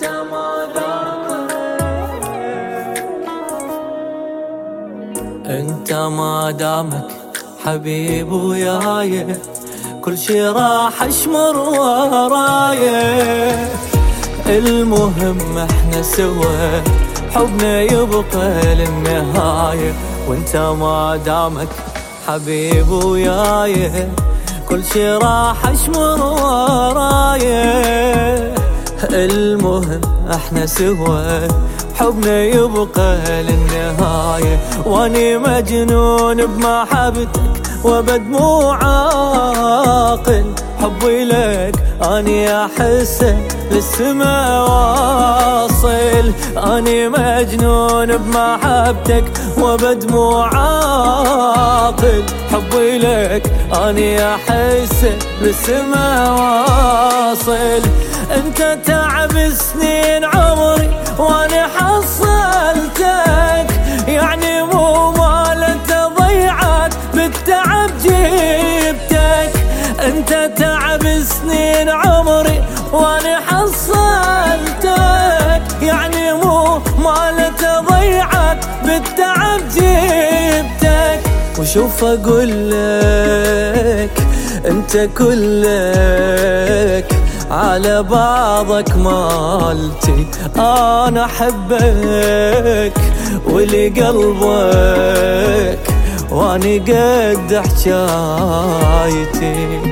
انت ما دامك حبيب وياي كل شي راح اشمر وراي. المهم احنا سوا حبنا يبقى للنهاية. وانت ما دامك حبيب وياي كل شي راح اشمر وراي. المهم احنا سوا حبنا يبقى للنهاية. واني مجنون بمحبتك وابد مو عاقل. حبي لك اني احسه للسما واصل. اني مجنون بمحبتك وابد مو عاقل. حبي لك اني احسه للسما واصل. انت تعب سنين عمري وانا حصلتك، يعني مو مالت ضيعت بالتعب جبتك. انت تعب سنين عمري وانا حصلتك، يعني مو مالت ضيعت بالتعب جبتك. وشوف اقولك انت كلك على بعضك مالتي. انا احبك ولي قلبك واني قد حجايتي.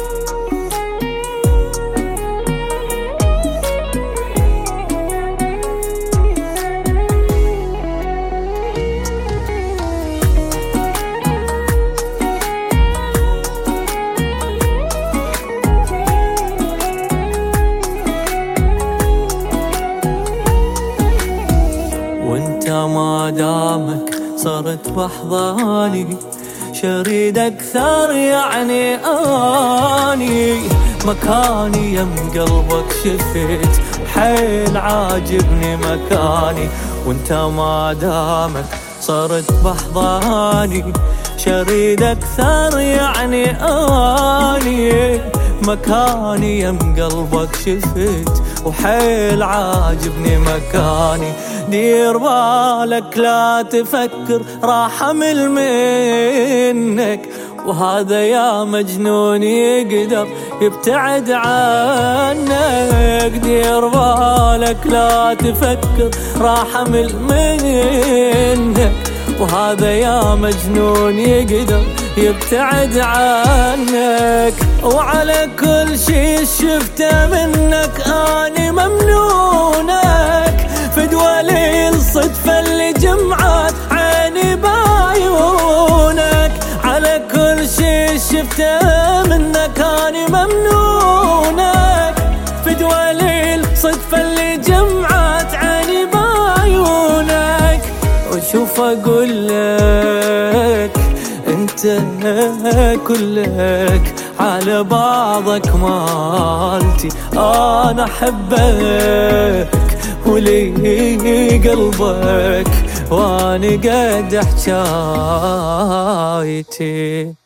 وانت ما دامك صرت بحضاني شريد اكثر، يعني اني مكاني يم قلبك شفت حيل عاجبني مكاني. وانت ما دامك صرت بحضاني شريد اكثر، يعني اني مكاني يم قلبك شفت وحيل عاجبني مكاني. دير بالك لا تفكر راح امل منك، وهذا يا مجنون يقدر يبتعد عنك. دير بالك لا تفكر راح امل منك، وهذا يا مجنون يقدر يبتعد عنك. وعلى كل شي شفته منك اني ممنونك، فدوى لي الصدفة اللي جمعت عيني بعيونك. على كل شي شفته منك اني ممنونك، فدوى لي الصدفة اللي جمعت عيني بعيونك. وشوف اقولك انت كلك على بعضك مالتي. انا احبك ولي قلبك واني قد حجايتي.